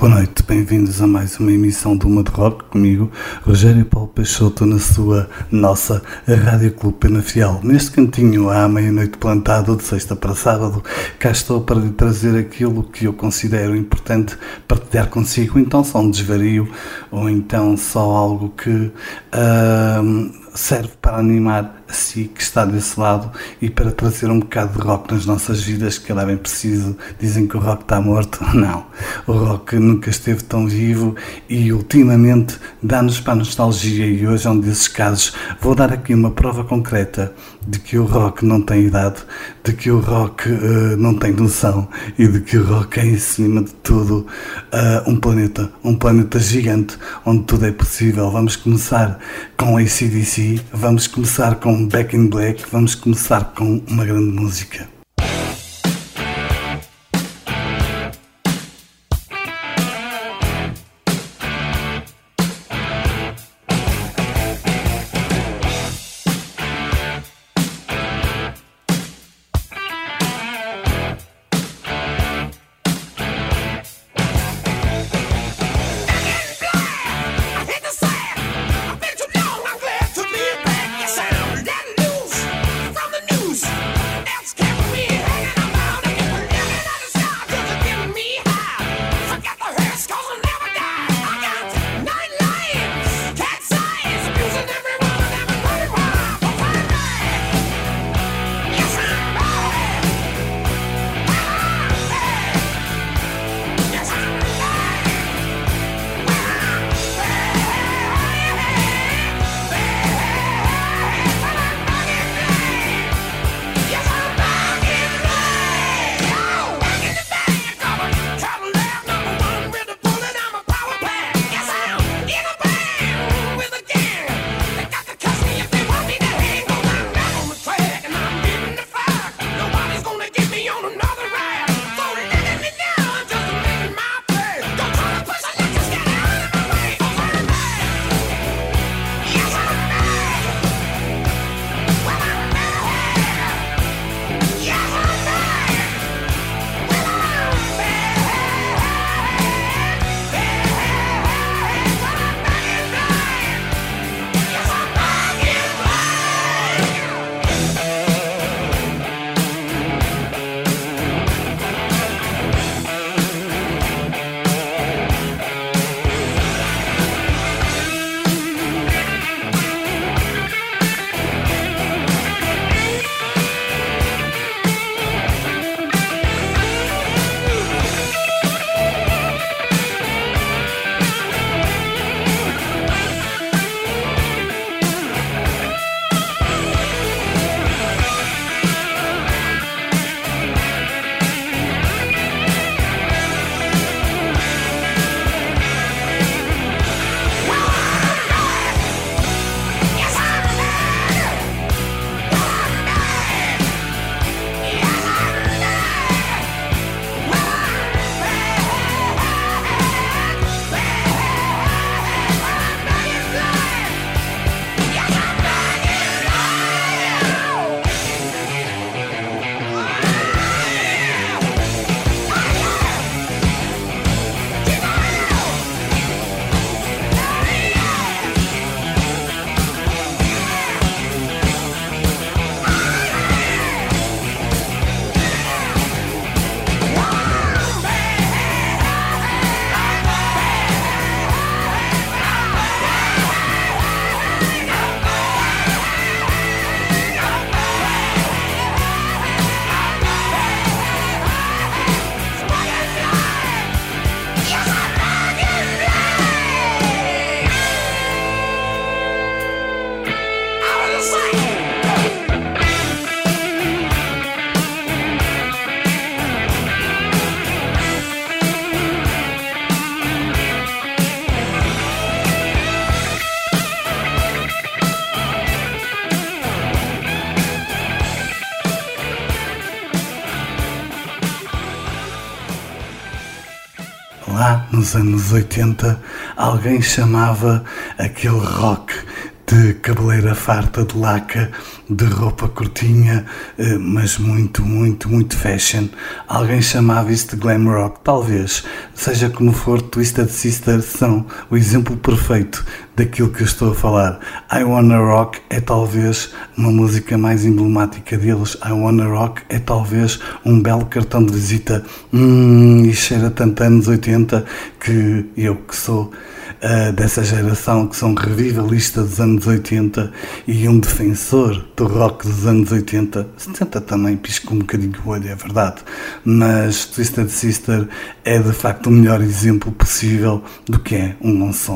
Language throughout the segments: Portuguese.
Boa noite, bem-vindos a mais uma emissão do Uma de Rock, comigo, Rogério Paulo Peixoto, na nossa Rádio Clube Penafiel. Neste cantinho, à meia-noite plantado, de sexta para sábado, cá estou para lhe trazer aquilo que eu considero importante partilhar consigo. Então só um desvario, ou então só algo que serve para animar a si que está desse lado e para trazer um bocado de rock nas nossas vidas, que era bem preciso. Dizem que o rock está morto. Não, o rock nunca esteve tão vivo e ultimamente dá-nos para a nostalgia, e hoje é um desses casos. Vou dar aqui uma prova concreta de que o rock não tem idade, de que o rock não tem noção e de que o rock é, em cima de tudo, um planeta gigante onde tudo é possível. Vamos começar com AC/DC, vamos começar com Back in Black, vamos começar com uma grande música. Lá nos anos 80, alguém chamava aquele rock de cabeleira farta, de laca, de roupa curtinha, mas muito, muito, muito fashion. Alguém chamava isso de glam rock, talvez. Seja como for, Twisted Sister são o exemplo perfeito daquilo que eu estou a falar. I Wanna Rock é talvez uma música mais emblemática deles. I Wanna Rock é talvez um belo cartão de visita. E cheira tanto anos 80 que eu que sou dessa geração, que sou um revivalista dos anos 80 e um defensor do rock dos anos 80, 70 também, pisco um bocadinho o olho, é verdade, mas Twisted Sister é de facto o melhor exemplo possível do que é um bom som.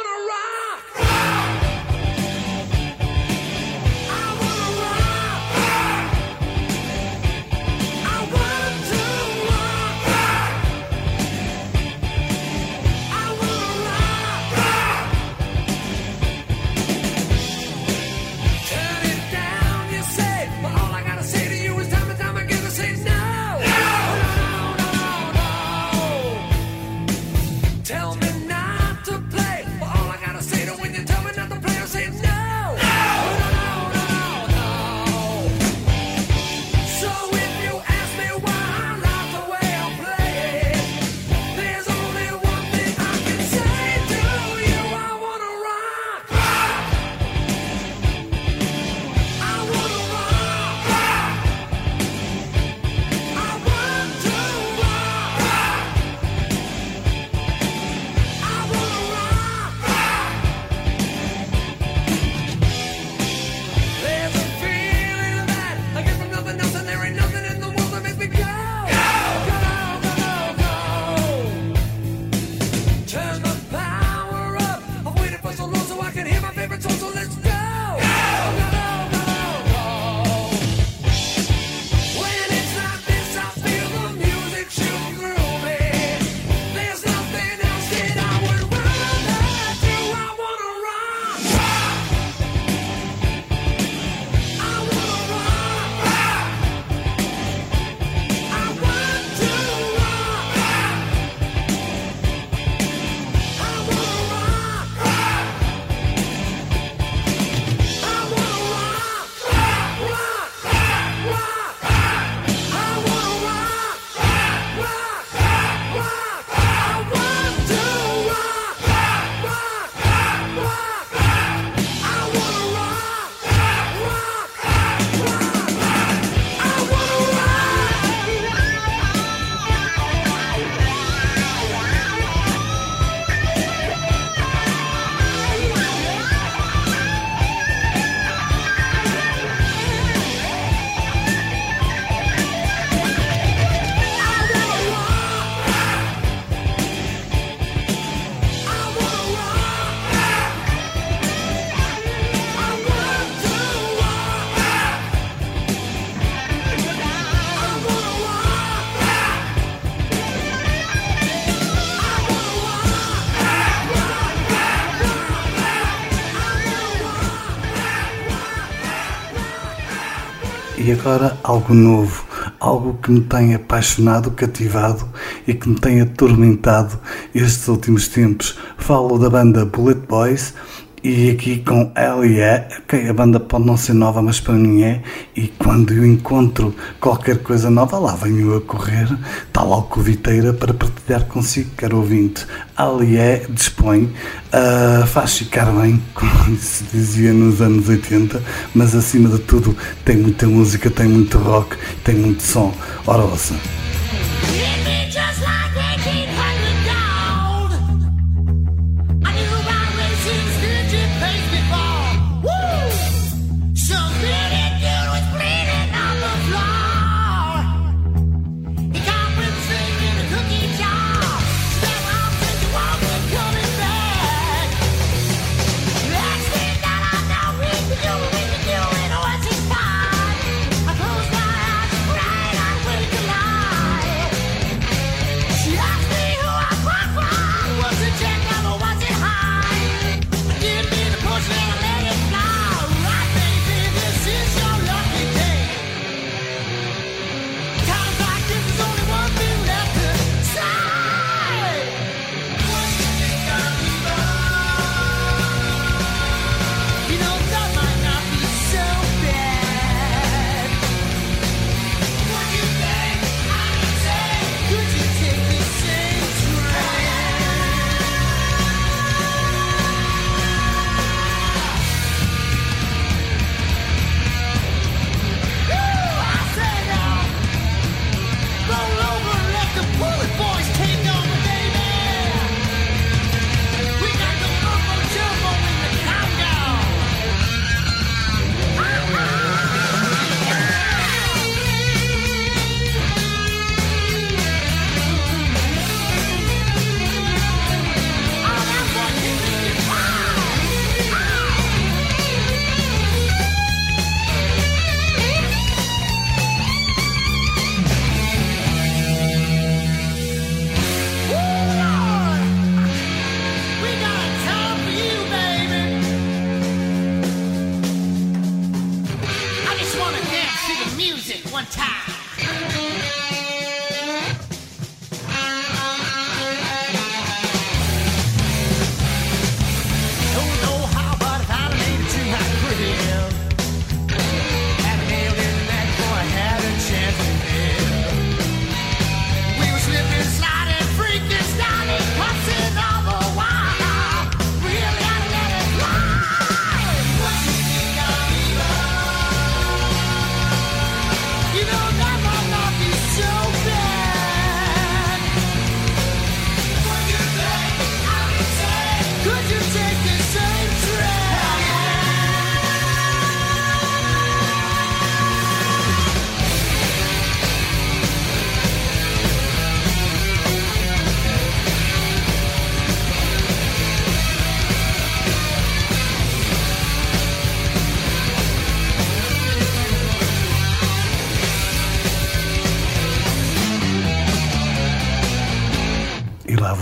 E agora algo novo, algo que me tem apaixonado, cativado e que me tem atormentado estes últimos tempos. Falo da banda Bullet Boys e aqui com L.E. Ok, a banda pode não ser nova, mas para mim é, e quando eu encontro qualquer coisa nova, lá venho a correr, tal alcoviteira, para partilhar consigo, caro ouvinte. L.E. dispõe, faz ficar bem, como se dizia nos anos 80, mas acima de tudo tem muita música, tem muito rock, tem muito som. Ora, ouça. I close my eyes, right, I wake alive.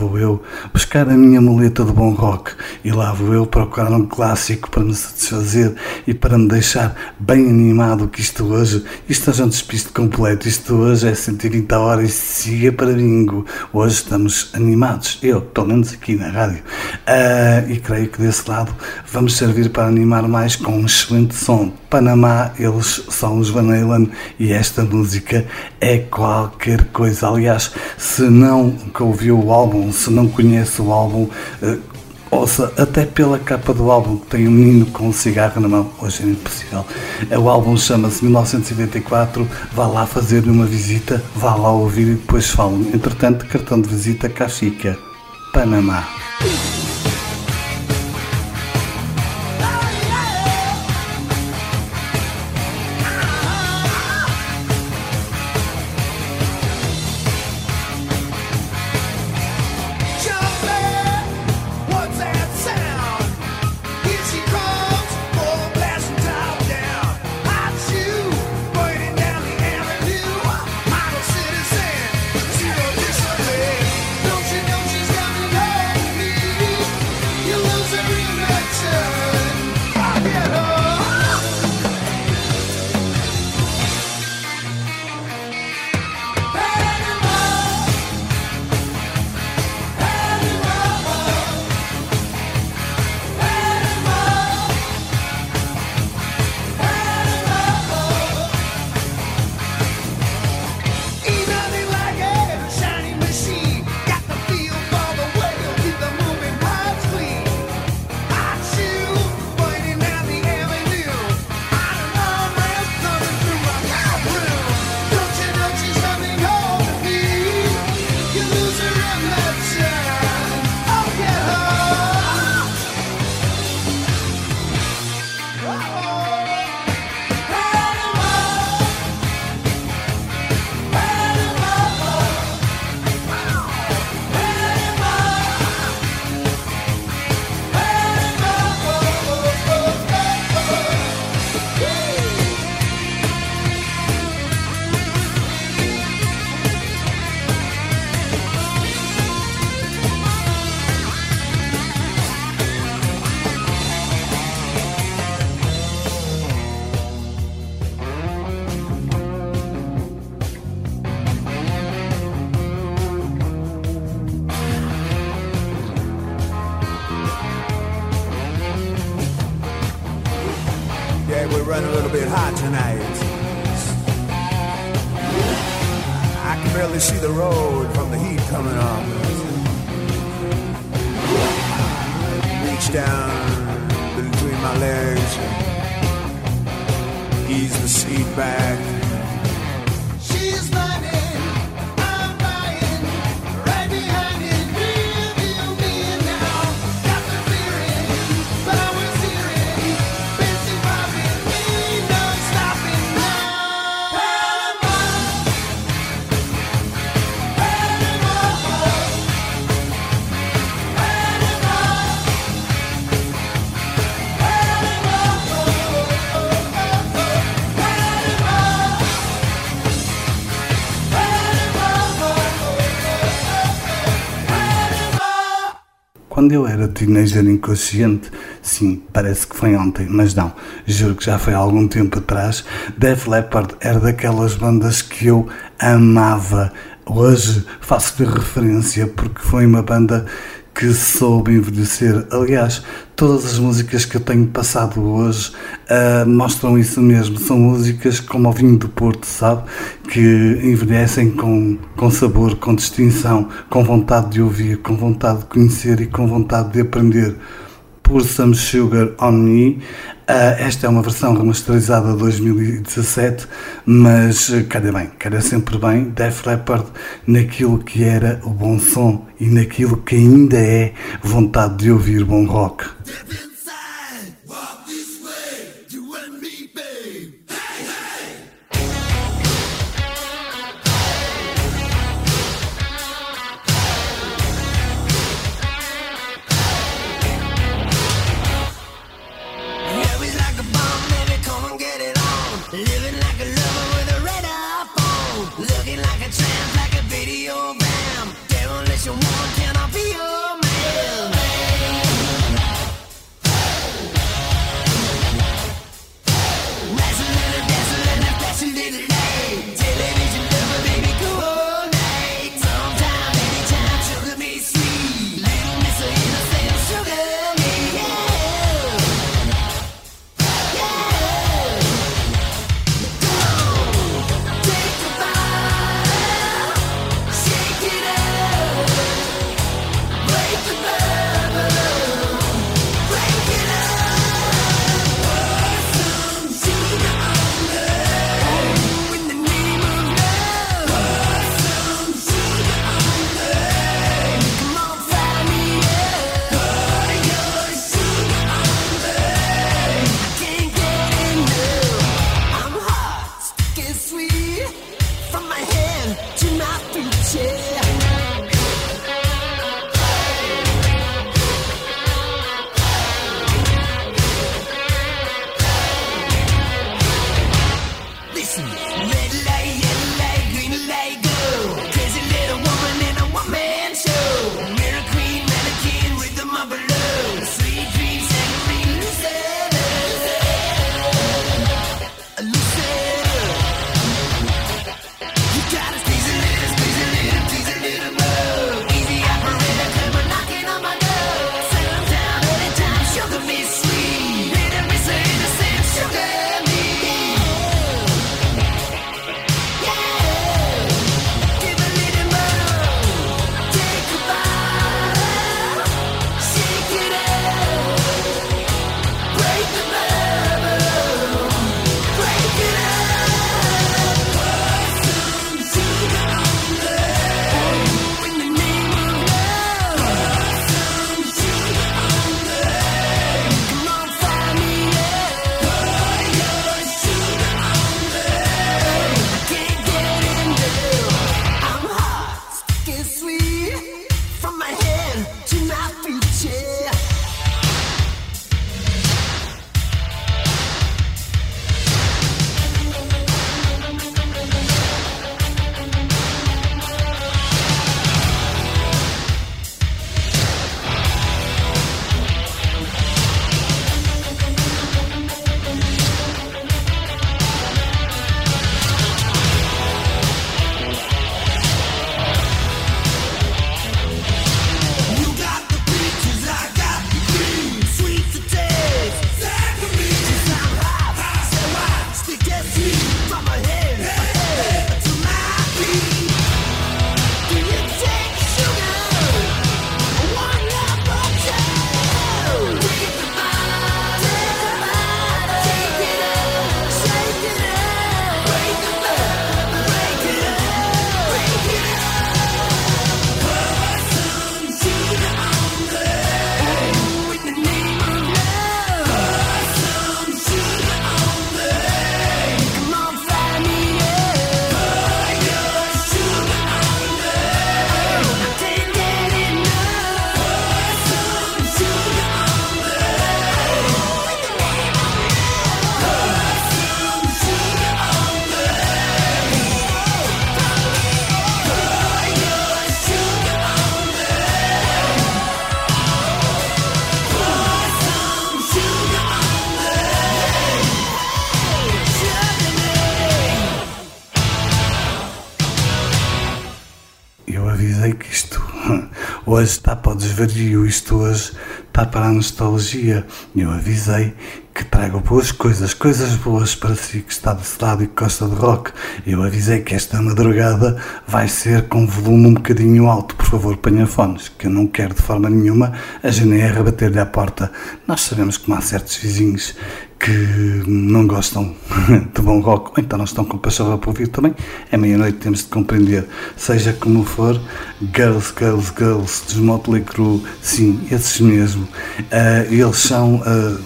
vou eu buscar a minha muleta de bom rock e lá vou eu procurar um clássico para me satisfazer e para me deixar bem animado, que isto hoje é um despiste completo, isto hoje é 120 horas e siga para bingo. Hoje estamos animados, eu, pelo menos aqui na rádio, e creio que desse lado vamos servir para animar mais com um excelente som. Panamá, eles são os Van Halen e esta música é qualquer coisa. Aliás, se não ouviu o álbum, se não conhece o álbum, ouça até pela capa do álbum, que tem um menino com um cigarro na mão. Hoje é impossível. O álbum chama-se 1994. Vá lá fazer uma visita, vá lá ouvir e depois falam. Entretanto, cartão de visita cá fica. Panamá. Quando eu era teenager inconsciente, sim, parece que foi ontem, mas não, juro que já foi há algum tempo atrás, Def Leppard era daquelas bandas que eu amava. Hoje faço-lhe referência porque foi uma banda que soube envelhecer. Aliás, todas as músicas que eu tenho passado hoje mostram isso mesmo. São músicas como o vinho do Porto, sabe? Que envelhecem com sabor, com distinção, com vontade de ouvir, com vontade de conhecer e com vontade de aprender. Pour Some Sugar on Me. Esta é uma versão remasterizada de 2017, mas calha sempre bem. Def Leppard naquilo que era o bom som e naquilo que ainda é vontade de ouvir bom rock. One cannot be Hoje está para o desvario, isto hoje está para a nostalgia. Eu avisei que trago boas coisas, coisas boas para si que está desse lado e que gosta de rock. Eu avisei que esta madrugada vai ser com volume um bocadinho alto. Por favor, ponha fones, que eu não quero de forma nenhuma a GNR bater-lhe à porta. Nós sabemos como há certos vizinhos que não gostam de bom rock, ou então não estão com pachorra para ouvir também. É meia-noite, temos de compreender. Seja como for, Girls, Girls, Girls, dos Motley Crue, sim, esses mesmo. Eles são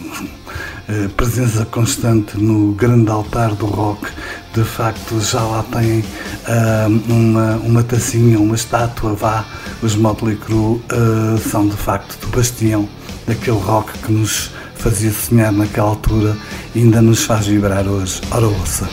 presença constante no grande altar do rock. De facto, já lá têm uma tacinha, uma estátua, vá. Os Motley Crue são de facto do bastião daquele rock que nos fazia sonhar naquela altura e ainda nos faz vibrar hoje. Ora, ouça.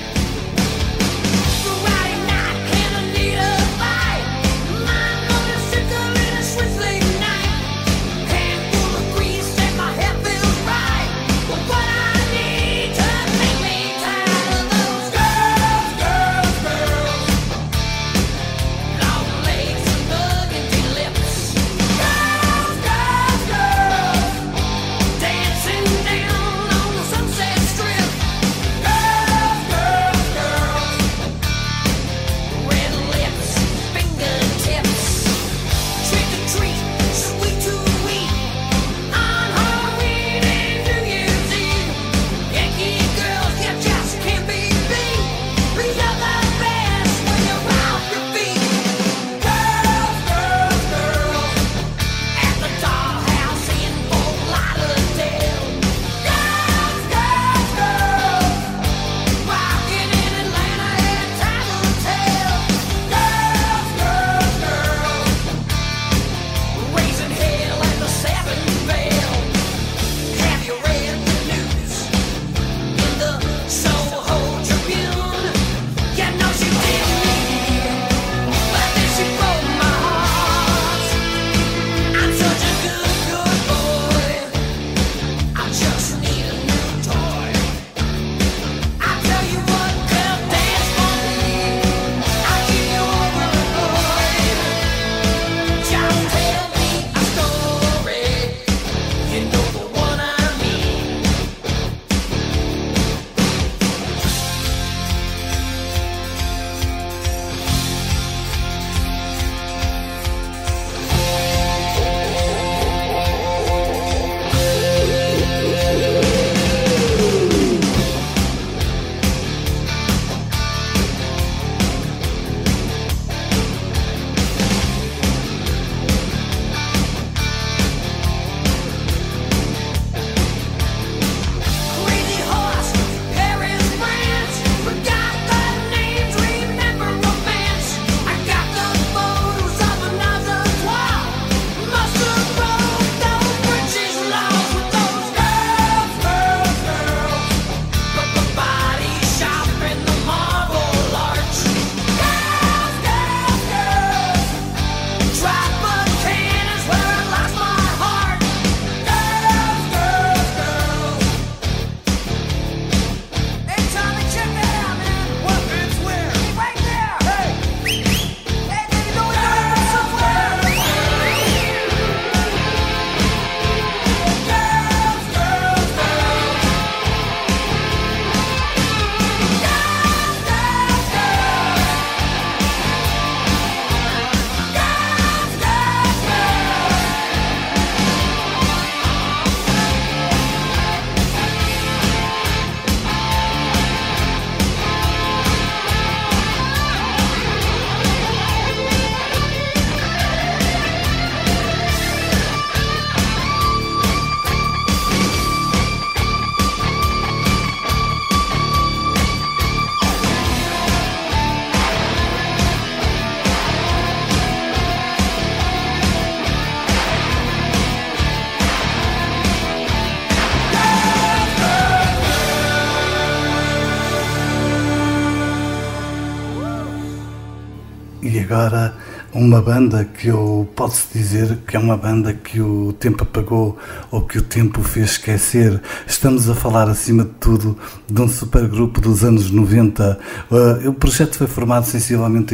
E agora uma banda que eu posso dizer que é uma banda que o tempo apagou ou que o tempo fez esquecer. Estamos a falar, acima de tudo, de um supergrupo dos anos 90. O projeto foi formado sensivelmente em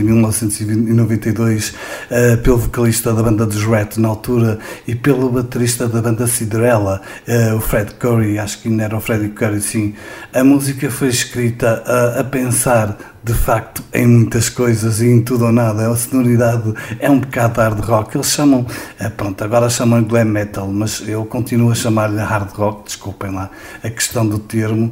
1992 pelo vocalista da banda dos Rat na altura e pelo baterista da banda Cinderella, o Fred Coury, acho que ainda era o Freddie Coury, sim. A música foi escrita a pensar de facto em muitas coisas e em tudo ou nada. A sonoridade é um bocado hard rock. Eles chamam, pronto, agora chamam glam metal, mas eu continuo a chamar-lhe hard rock, desculpem lá a questão do termo.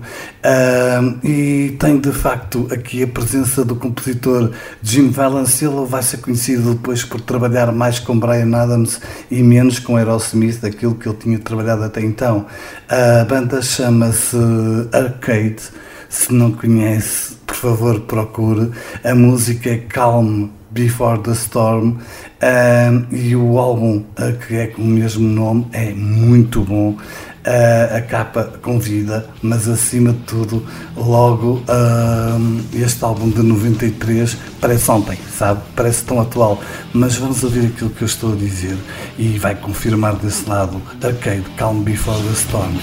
E tem de facto aqui a presença do compositor Jim Vallance. Ele vai ser conhecido depois por trabalhar mais com Bryan Adams e menos com Aerosmith, aquilo que ele tinha trabalhado até então. A banda chama-se Arcade. Se não conhece, por favor, procure. A música é Calm Before the Storm e o álbum, que é com o mesmo nome, é muito bom. A capa convida, mas acima de tudo, logo este álbum de 93 parece ontem, sabe? Parece tão atual, mas vamos ouvir aquilo que eu estou a dizer e vai confirmar desse lado. Arcade, Calm Before the Storm.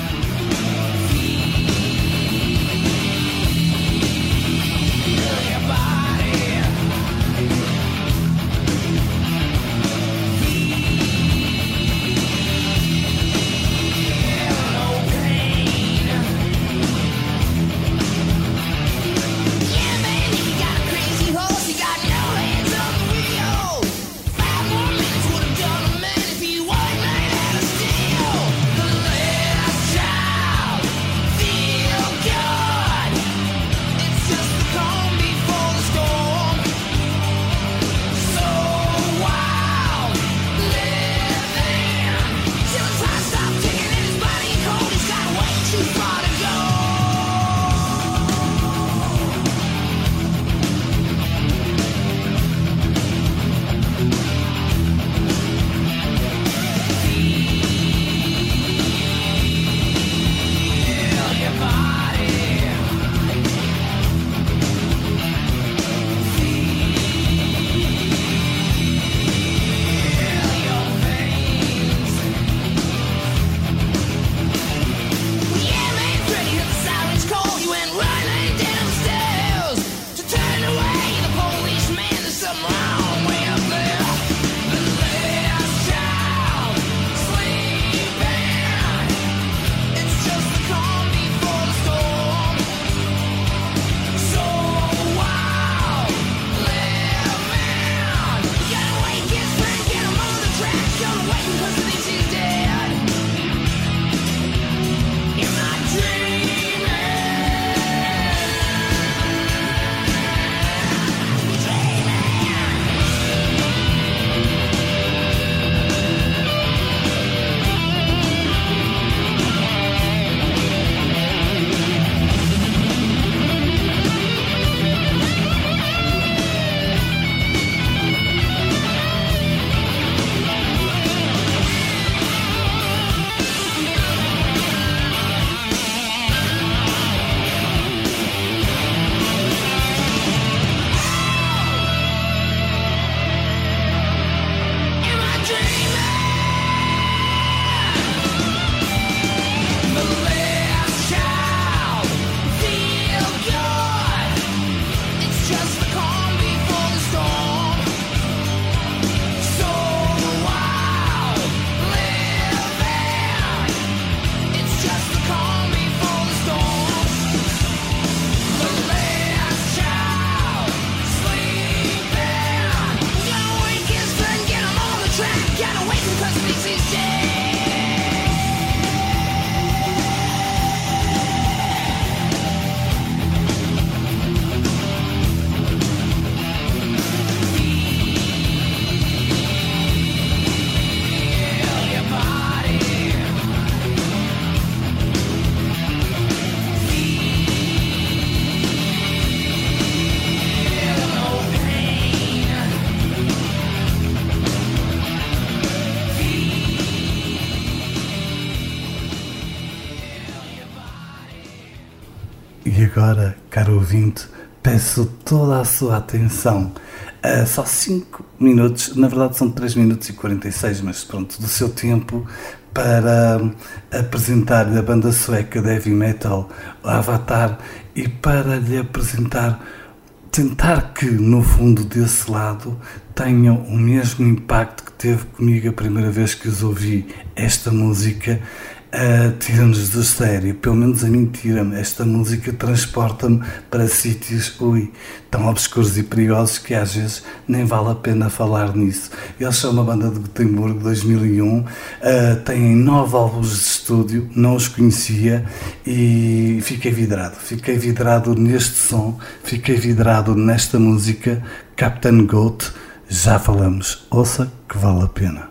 E agora, caro ouvinte, peço toda a sua atenção Só 5 minutos, na verdade são 3 minutos e 46, mas pronto, do seu tempo para apresentar-lhe a banda sueca de heavy metal Avatar e para lhe apresentar, tentar que no fundo desse lado tenham o mesmo impacto que teve comigo a primeira vez que os ouvi. Esta música tira-nos do sério, pelo menos a mim tira-me. Esta música transporta-me para sítios tão obscuros e perigosos que às vezes nem vale a pena falar nisso. Eles são uma banda de Gotemburgo, 2001, têm 9 álbuns de estúdio, não os conhecia e fiquei vidrado neste som, fiquei vidrado nesta música, Captain Goat. Já falamos, ouça que vale a pena.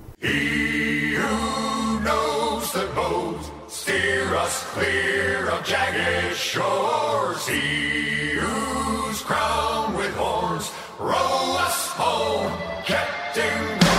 Clear of jagged shores, he who's crowned with horns, row us home, Captain Goat.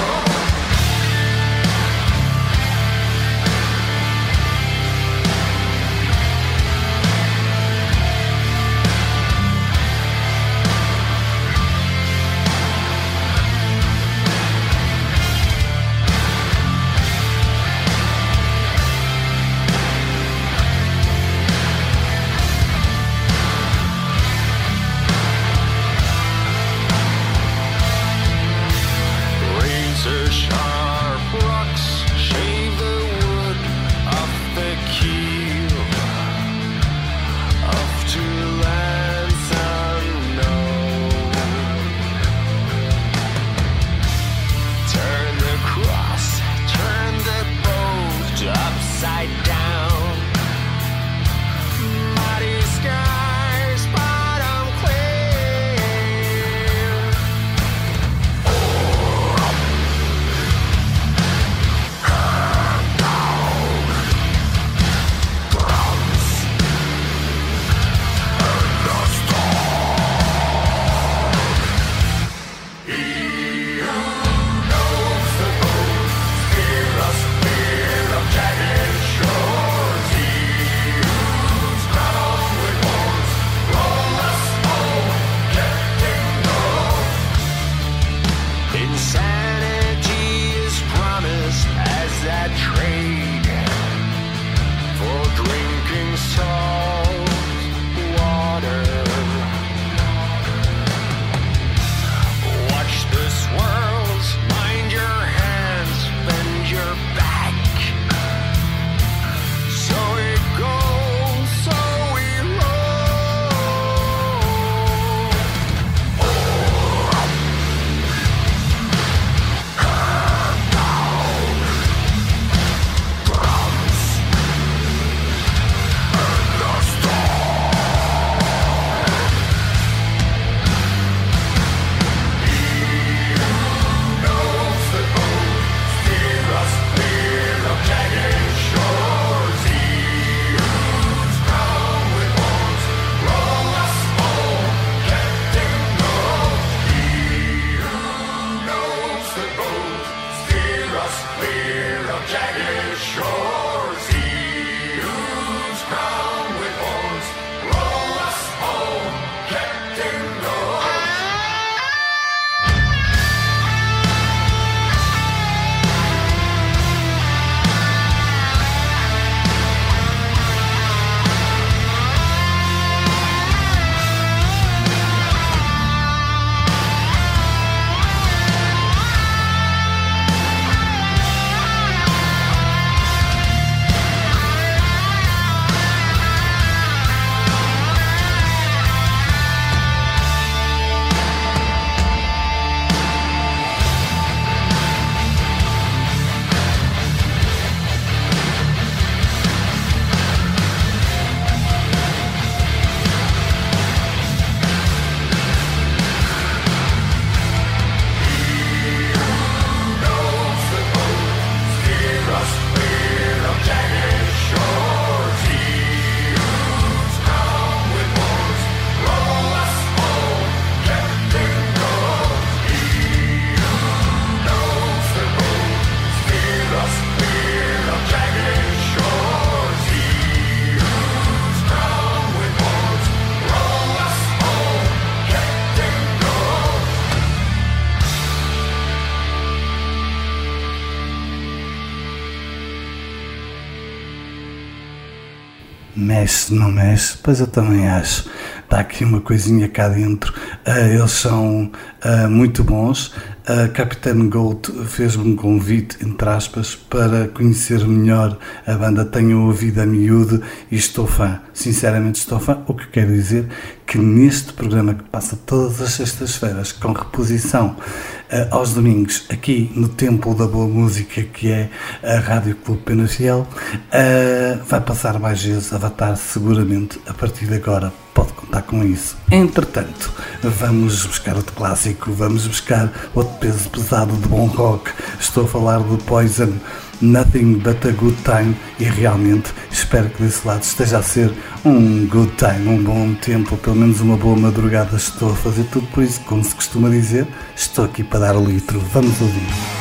Mexe, não mexe? Pois eu também acho. Está aqui uma coisinha cá dentro. Eles são muito bons. A Captain Gold fez-me um convite, entre aspas, para conhecer melhor a banda. Tenho ouvido a miúdo e estou fã. Sinceramente estou fã, o que quer dizer que neste programa que passa todas as sextas-feiras, com reposição aos domingos, aqui no Templo da Boa Música, que é a Rádio Clube Pena Fiel, vai passar mais vezes Avatar, seguramente, a partir de agora. Pode contar com isso. Entretanto, vamos buscar outro clássico, vamos buscar outro peso pesado de bom rock. Estou a falar do Poison, Nothing But A Good Time, e realmente espero que desse lado esteja a ser um good time, um bom tempo, ou pelo menos uma boa madrugada. Estou a fazer tudo por isso, como se costuma dizer, estou aqui para dar o litro. Vamos ouvir.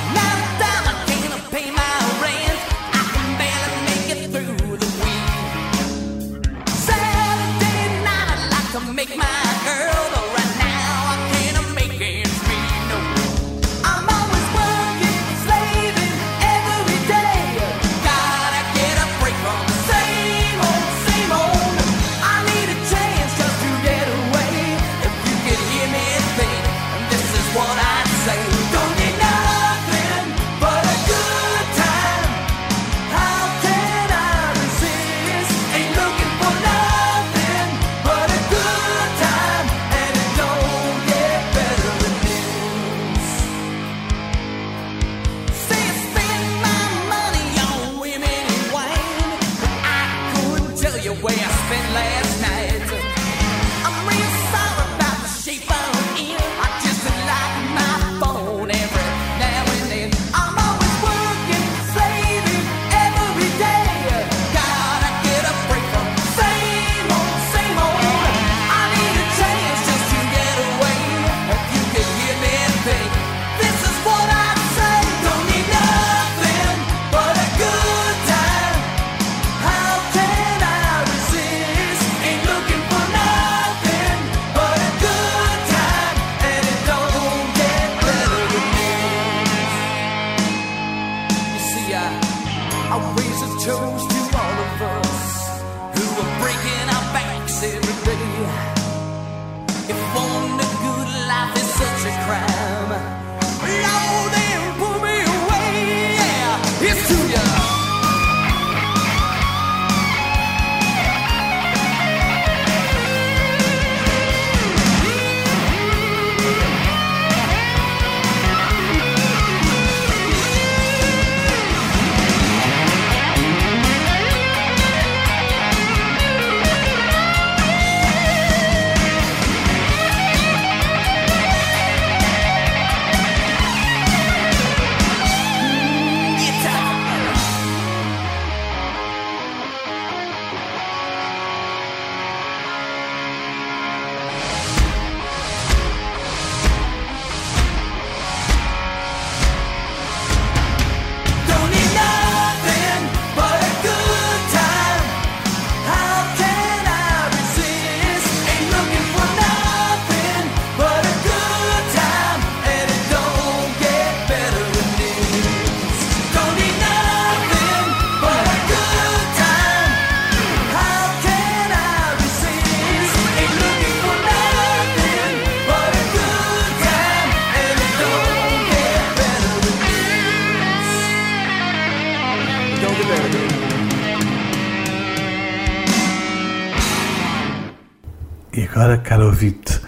E agora, caro ouvinte,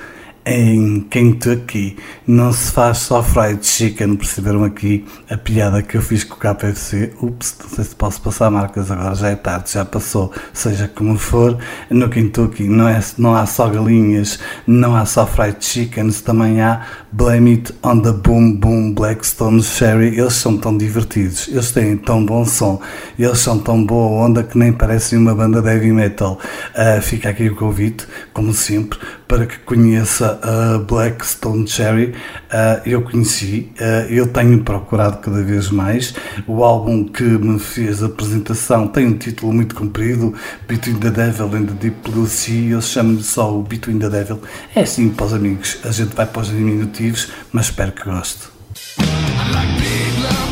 em Kentucky não se faz só fried chicken. Perceberam aqui a piada que eu fiz com o KFC? Ups, não sei se posso passar marcas agora, já é tarde, já passou. Seja como for, no Kentucky não há só galinhas, não há só fried chickens, também há Blame It on the Boom Boom Blackstone Cherry. Eles são tão divertidos, eles têm tão bom som, eles são tão boa onda que nem parecem uma banda de heavy metal. Fica aqui o convite, como sempre, para que conheça a Blackstone Cherry. Eu conheci, eu tenho procurado cada vez mais. O álbum que me fez a apresentação tem um título muito comprido, Between the Devil and the Deep Blue Sea. Eu chamo-lhe só o Between the Devil. É assim para os amigos, a gente vai para os diminutivos, mas espero que goste.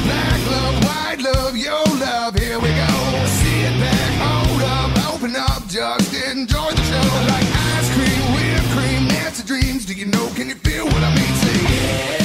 Love, your love, here we go. Sit back, hold up, open up. you know, can you feel what I mean? Say yeah.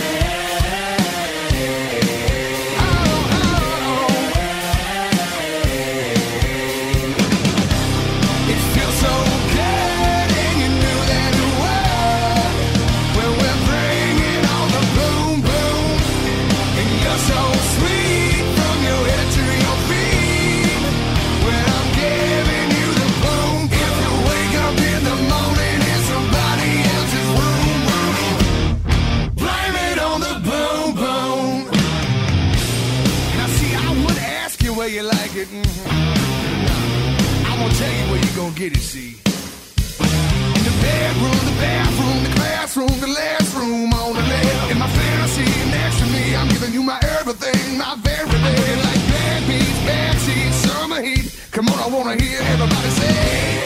You like it? I'm gonna tell you where you gonna get it, see. In the bedroom, the bathroom, the classroom, the last room on the left. In my fantasy, next to me, I'm giving you my everything, my very best. Like bad beats, bad seats, summer heat. Come on, I wanna hear everybody say.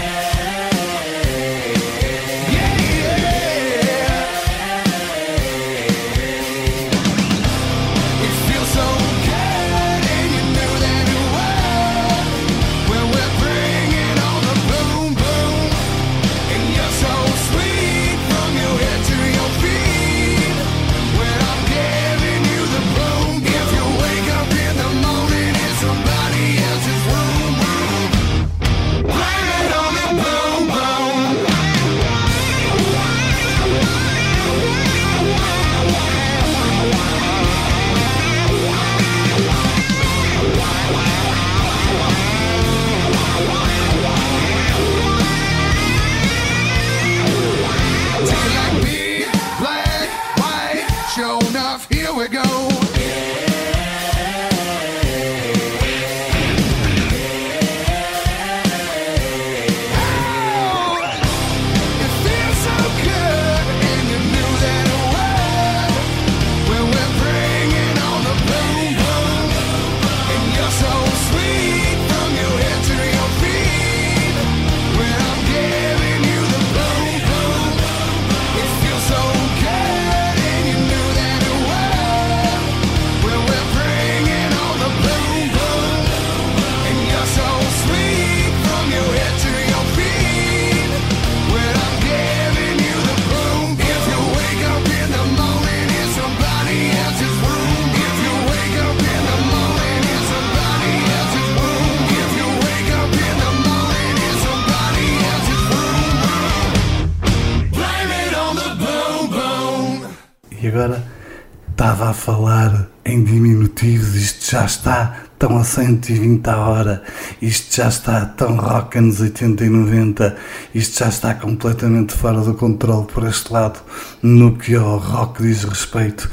Agora estava a falar em diminutivos, isto já está tão a 120 a hora, isto já está tão rock anos 80 e 90, isto já está completamente fora do controle por este lado no que ao rock diz respeito,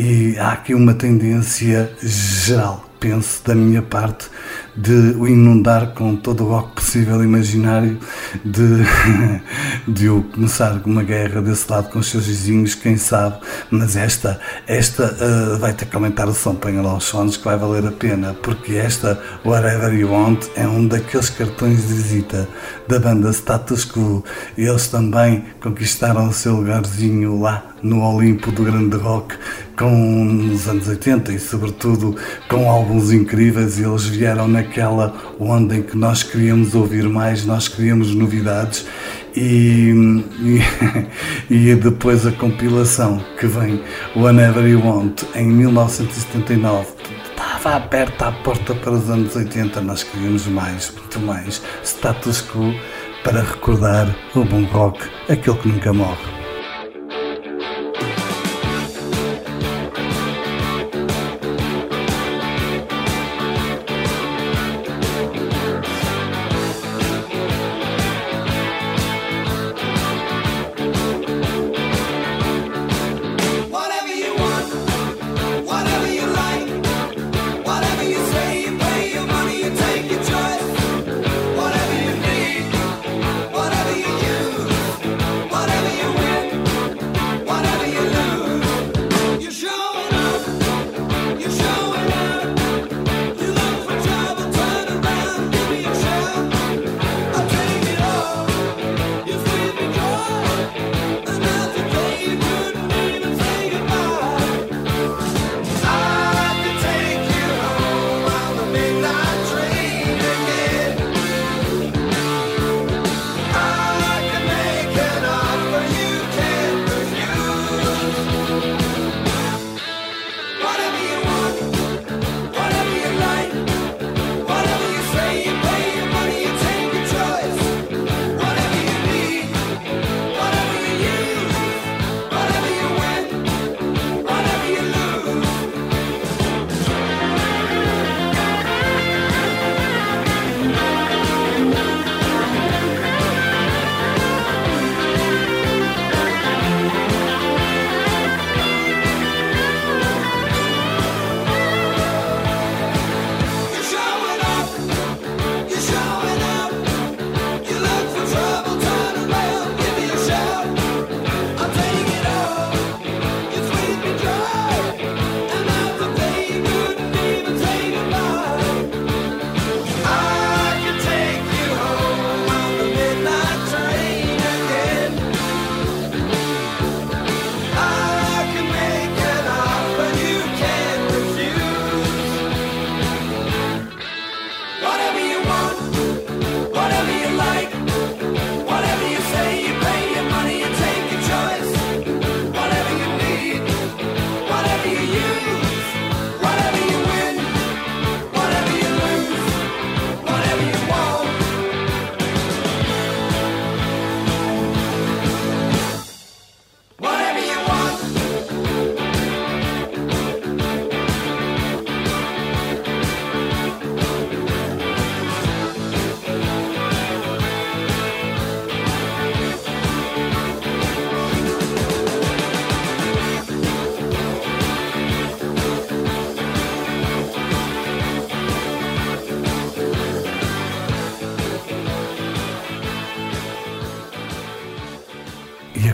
e há aqui uma tendência geral, penso da minha parte, de o inundar com todo o rock possível e imaginário, de eu começar uma guerra desse lado com os seus vizinhos, quem sabe, mas esta vai ter que aumentar o som, ponha lá os fones que vai valer a pena, porque esta Whatever You Want é um daqueles cartões de visita da banda Status Quo. Eles também conquistaram o seu lugarzinho lá no Olimpo do grande rock com os anos 80 e sobretudo com álbuns incríveis, e eles vieram naquela onda em que nós queríamos ouvir mais, nós queríamos novidades, e depois a compilação que vem, Whenever You Want, em 1979, estava aberta à porta para os anos 80, nós queríamos mais, muito mais, Status Quo, para recordar o bom rock, aquele que nunca morre. Whatever you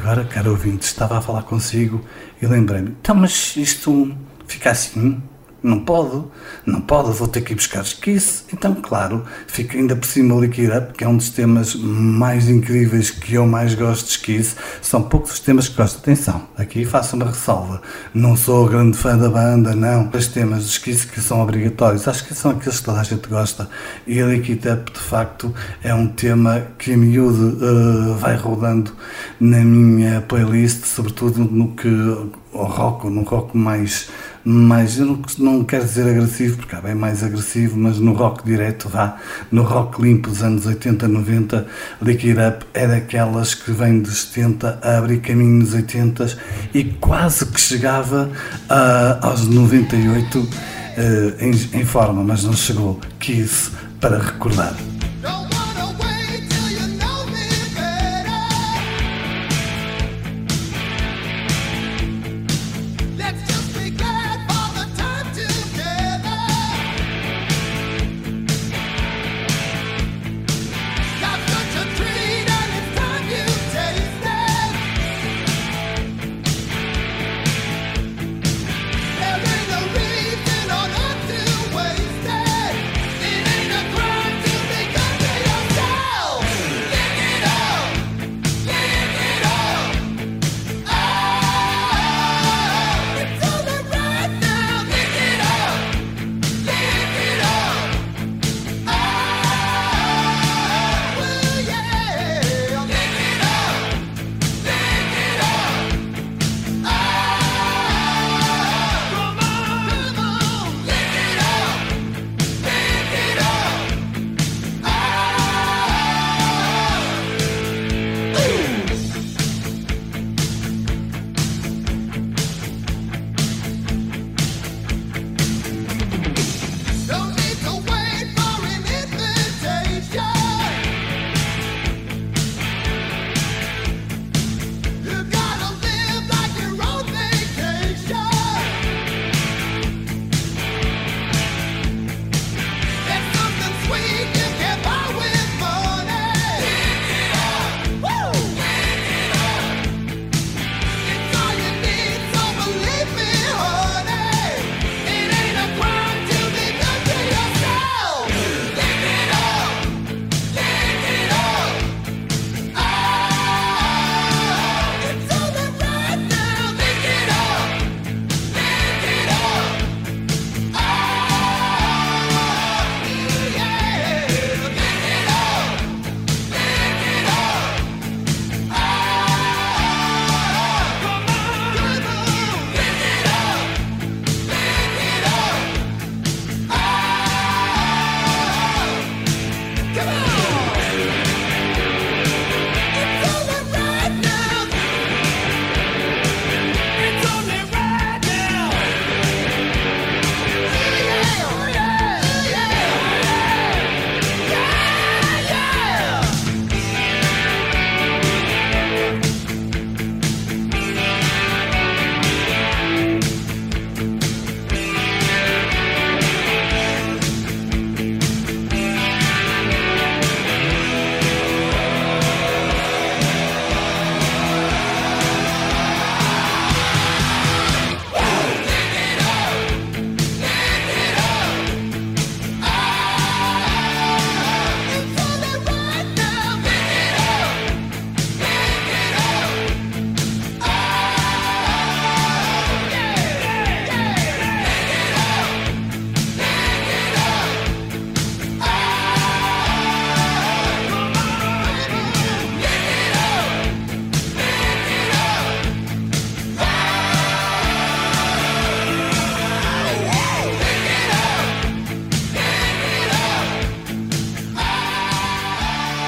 agora, caro ouvinte, estava a falar consigo e lembrei-me, então, mas isto fica assim? Não pode, vou ter que ir buscar esquice. Então, claro, fica ainda por cima o Lick It Up, que é um dos temas mais incríveis que eu mais gosto de esquice. São poucos os temas que gosto. Atenção, aqui faço uma ressalva. Não sou grande fã da banda, não. Os temas de esquice que são obrigatórios, acho que são aqueles que toda a gente gosta. E o Lick It Up, de facto, é um tema que a miúdo vai rodando na minha playlist, sobretudo no rock mais eu não quero dizer agressivo, porque há bem mais agressivo, mas no rock direto, no rock limpo dos anos 80, 90, Lick It Up é daquelas que vem dos 70 a abrir caminho nos 80 e quase que chegava aos 98 em forma, mas não chegou. Kiss para recordar.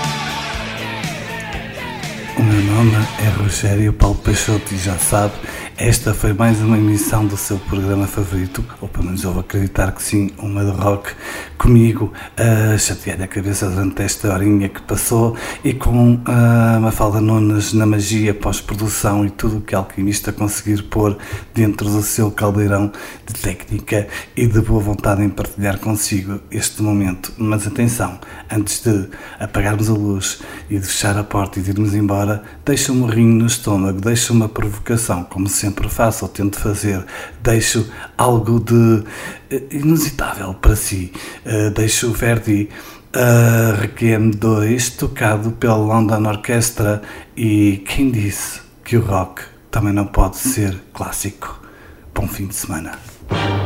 O meu nome é Rogério Paulo Peixoto e já sabe, Esta foi mais uma emissão do seu programa favorito, ou pelo menos eu vou acreditar que sim, uma de rock, comigo a chatear a cabeça durante esta horinha que passou e com a Mafalda Nunes na magia pós-produção e tudo o que a alquimista conseguir pôr dentro do seu caldeirão de técnica e de boa vontade em partilhar consigo este momento. Mas atenção, antes de apagarmos a luz e de fechar a porta e de irmos embora, deixa um morrinho no estômago, deixa uma provocação, como sempre faço ou tento fazer, deixo algo de inusitável para si, deixo o Verdi Requiem 2 tocado pela London Orchestra e quem disse que o rock também não pode ser clássico? Bom fim de semana.